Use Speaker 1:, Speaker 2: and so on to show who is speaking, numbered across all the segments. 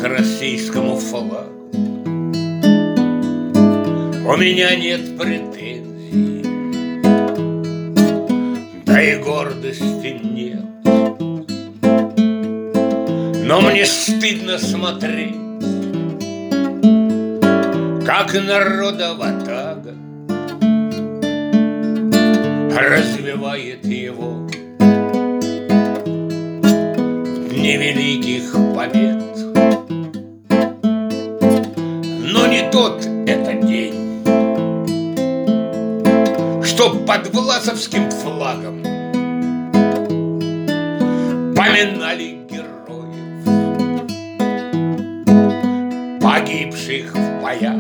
Speaker 1: к российскому флагу у меня нет претензий, да и гордости нет. Но мне стыдно смотреть, как народова ватага развивает его в дни великих побед. Но не тот это день, чтоб под власовским флагом поминали героев, погибших в боях.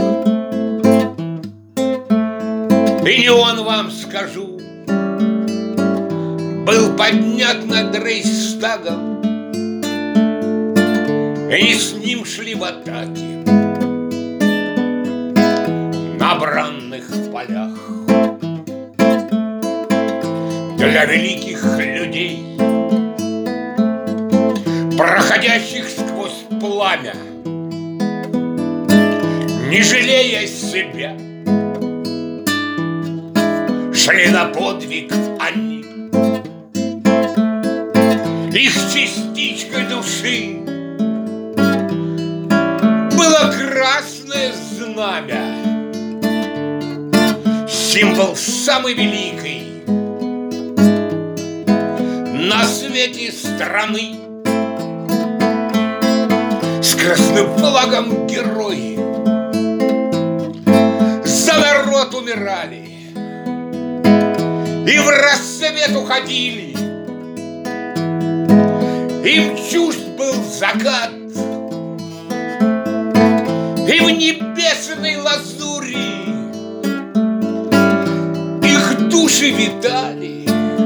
Speaker 1: И не он, вам скажу, был поднят над Рейхстагом, и с ним шли в атаке на бранных полях. Для великих людей, проходящих сквозь пламя, не жалея себя, шли на подвиг они. Их частичкой души было красное знамя, символ самой великой на свете страны. С красным флагом герои за народ умирали и в рассвет уходили. Им чужд был закат, и в небесной лазури их души витали,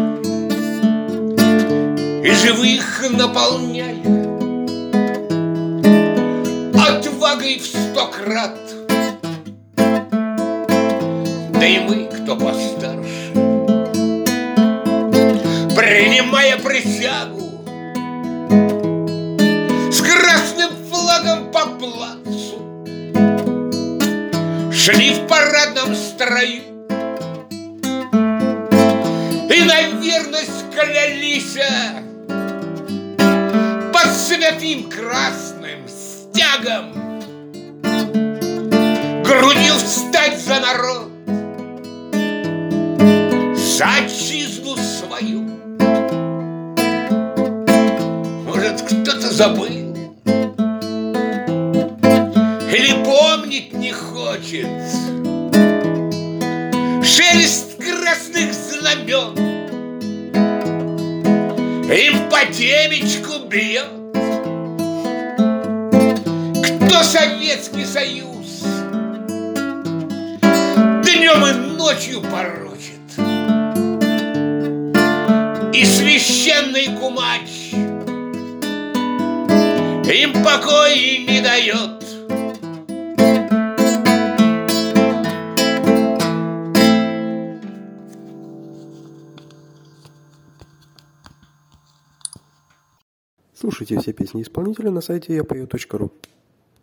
Speaker 1: и живых наполняя отвагой в 100 крат. Да и мы, кто постарше, принимая присягу, с красным флагом по плацу шли в парадном строю и на верность клялись под святым красным стягом грудью встать за народ, за отчизну свою. Может, кто-то забыл или помнить не хочет шелест красных знамен им по темечку бьет. Кто Советский Союз днем и ночью порочит, и священный кумач им покоя не дает.
Speaker 2: Слушайте все песни исполнителя на сайте yapою.ru.